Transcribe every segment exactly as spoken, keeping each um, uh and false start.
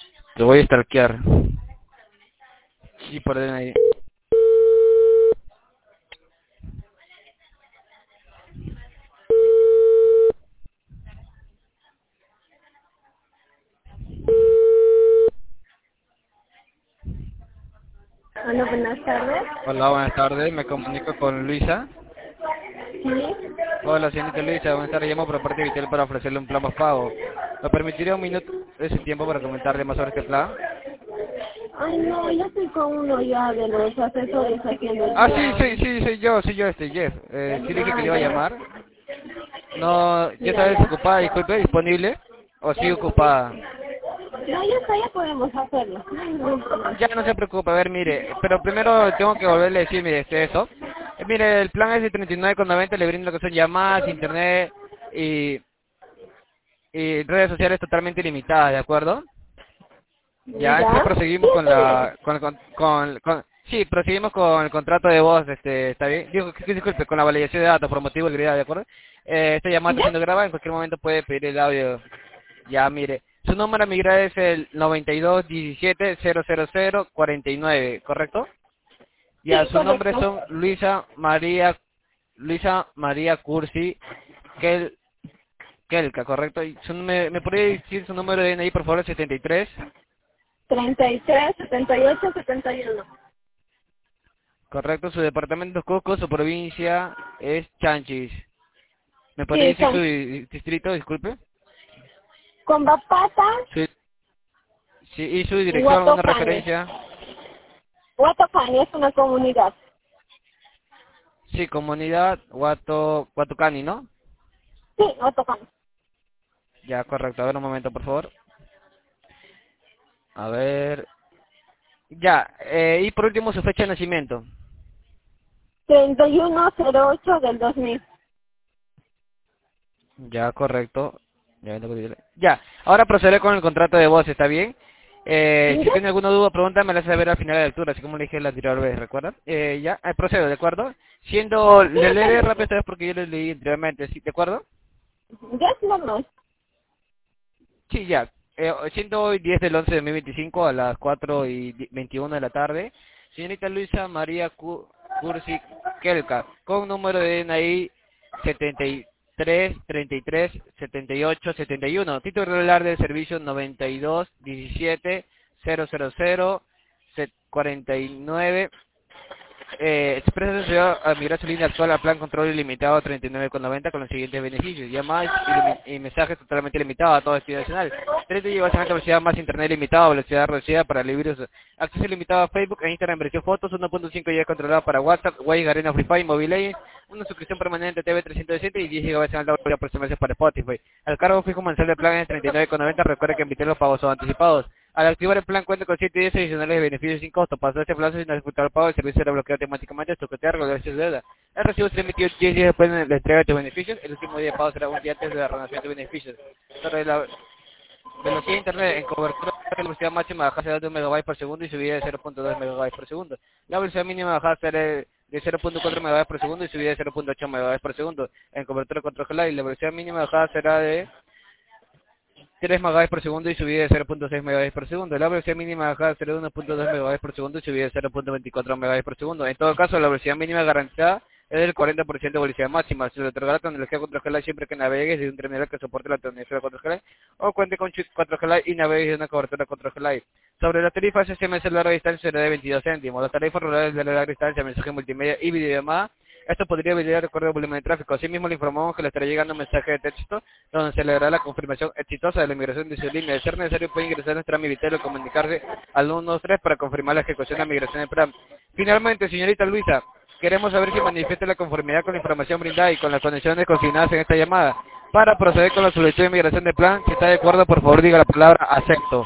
Te voy a stalkear. Sí, por ahí. Hola, buenas tardes. Hola, buenas tardes. Me comunico con Luisa. Sí. Hola, señorita Luisa. Buenas tardes. Llamo por parte de Vitel para ofrecerle un plan más pago. ¿Me permitiría un minuto de su tiempo para comentarle más sobre este plan? Ay, no, yo estoy con uno ya de los asesores aquí en el Ah, sí, plan. sí, sí, soy yo, soy yo, este Jeff. Eh, sí le dije que Ah, le iba a ya. llamar. No, ¿ya está Ya, ya. desocupada, disculpe, disponible? ¿O sigue ocupada? No, ya está, ya podemos hacerlo. No hay ningún problema. Ya no se preocupe, a ver, mire, pero primero tengo que volverle a decir, mire, este, eso. Eh, mire, el plan es de treinta y nueve con noventa, le brinda lo que son llamadas, internet y, y redes sociales totalmente ilimitadas, ¿de acuerdo? Ya, entonces ¿Ya? Sí, proseguimos con está bien. la, con, con, con, con- sí, proseguimos con el contrato de voz, este, ¿está bien? Digo, que- que disculpe, con la validación de datos por motivo de seguridad, ¿de acuerdo? Eh, esta llamada está ¿Ya? siendo grabada, en cualquier momento puede pedir el audio. Ya, mire, su número a migrar es el noventa y dos diecisiete cero cero cero cuarenta y nueve, ¿correcto? Ya, Sí, su nombre correcto. son Luisa María, Luisa María Cursi Kel, Kelka, ¿correcto? Y su- me, ¿Me podría decir su número de D N I, por favor? Setenta y tres. treinta y tres, setenta y ocho, setenta y uno. Correcto, su departamento es Cusco, su provincia es Chanchis. ¿Me podría Sí, decir su son di- distrito, disculpe? con Bapata, Su- sí, y su dirección, alguna Huatocani. referencia. Huatocani es una comunidad. Sí, comunidad Huato, Huatucani, ¿no? Sí, Huatocani. Ya, correcto. A ver un momento, por favor. A ver. Ya, eh, y por último su fecha de nacimiento. treinta y uno cero ocho del dos mil. Ya, correcto. Ya, vengo con- ya, ahora procederé con el contrato de voz, ¿está bien? Eh, si ¿Ya? tiene alguna duda, pregunta, me la hace saber al final de la lectura, así como le dije la anterior vez, ¿recuerda? Eh, ya, eh, procedo, ¿de acuerdo? Siendo, Sí, le está leeré bien. rápido esta vez porque yo le leí anteriormente, ¿sí? ¿De acuerdo? Ya es normal. Sí, ya. Eh, siendo hoy diez del once de dos mil veinticinco a las cuatro y di- veintiuno de la tarde, señorita Luisa María Cu- Cursi Kelka, con número de D N I setenta y tres, treinta y tres, setenta y ocho, setenta y uno, título regular del servicio noventa y dos, diecisiete, cero cero cero, cuarenta y nueve. Eh, Expresa su a migrar su línea actual al plan control ilimitado treinta y nueve con noventa con los siguientes beneficios: llamadas ilimi- y mensajes totalmente limitados a todo destino nacional, treinta gigabytes de velocidad más internet limitado, velocidad reducida para libre uso, acceso ilimitado a Facebook e Instagram versión fotos, uno punto cinco gigabytes controlado para WhatsApp, Wave, Arena Free Fire, Mobile Legends, una suscripción permanente T V trescientos sesenta y diez gigabytes de doble por semestre para Spotify. Al cargo fijo mensual del plan es treinta y nueve con noventa. Recuerde que emitir los pagos son anticipados. Al activar el plan cuenta con siete días adicionales de beneficios sin costo. Pasó este plazo sin ejecutar el pago, el servicio será bloqueado automáticamente hasta que te regularizes de deuda. El recibo será emitido diez días después de la entrega de tus beneficios. El último día de pago será un día antes de la renovación de tus beneficios. Sobre la velocidad de internet en cobertura, la velocidad máxima de bajada será de un megabyte por segundo y subida de cero punto dos megabytes por segundo. La velocidad mínima de bajada será de cero punto cuatro megabytes por segundo y subida de cero punto ocho megabytes por segundo. En cobertura contra G. Y la velocidad mínima de bajada será de tres megabytes por segundo y subida de cero punto seis megabytes por segundo. La velocidad mínima de bajada será de uno punto dos megabytes por segundo y subida de cero punto veinticuatro megabytes por segundo. En todo caso, la velocidad mínima garantizada es del cuarenta por ciento de velocidad máxima. Se le otorgará tecnología cuatro G siempre que navegues de un terminal que soporte la tecnología cuatro G o cuente con chip cuatro G y navegues de una cobertura cuatro G. Sobre las tarifas S M S de larga distancia será de veintidós céntimos. Las tarifas rurales de larga distancia, mensaje multimedia y videollamada, esto podría variar de acuerdo al volumen de tráfico. Asimismo, le informamos que le estará llegando un mensaje de texto donde se le dará la confirmación exitosa de la migración de su línea. De ser necesario, puede ingresar a nuestra Mivitel o comunicarse al uno dos tres para confirmar la ejecución de la migración del plan. Finalmente, señorita Luisa, queremos saber si manifiesta la conformidad con la información brindada y con las condiciones consignadas en esta llamada. Para proceder con la solicitud de migración de plan, si está de acuerdo, por favor diga la palabra acepto.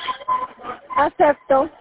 Acepto.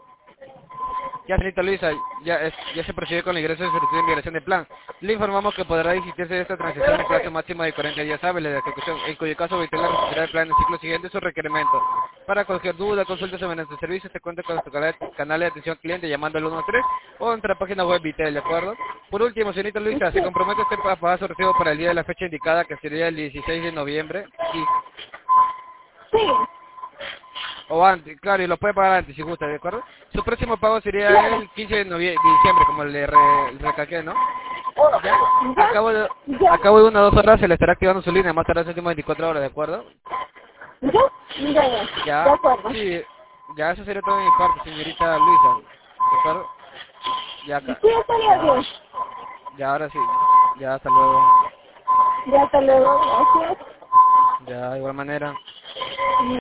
Ya, señorita Luisa, ya, es- ya se procedió con el ingreso de solicitud de migración de plan. Le informamos que podrá existirse de esta transacción en plazo máximo de cuarenta días hábiles de ejecución, en cuyo caso Vitel recibirá el plan en el ciclo siguiente su requerimiento. Para cualquier duda, consulta sobre nuestro servicio, se cuenta con nuestro canal canal de atención al cliente llamando al uno tres o en nuestra página web Vitel, ¿de acuerdo? Por último, señorita Luisa, se Sí. compromete usted a pagar su recibo para el día de la fecha indicada, que sería el dieciséis de noviembre. Sí. Sí. O antes, claro, y lo puede pagar antes si gusta, ¿de acuerdo? Su próximo pago sería el quince de novie- diciembre, como le re- le recalqué, ¿no? ¿Ya? ¿Ya? A cabo de, ¿Ya? a cabo de una o dos horas se le estará activando su línea, más tarde las últimas veinticuatro horas, ¿de acuerdo? ¿Ya? Ya, ya. Ya, De acuerdo. sí, ya eso sería todo de mi parte, señorita Luisa, ¿de acuerdo? Ya acá, Sí, estaría ya, bien. ya ahora sí, ya hasta luego, Ya, hasta luego. Gracias. ya de igual manera.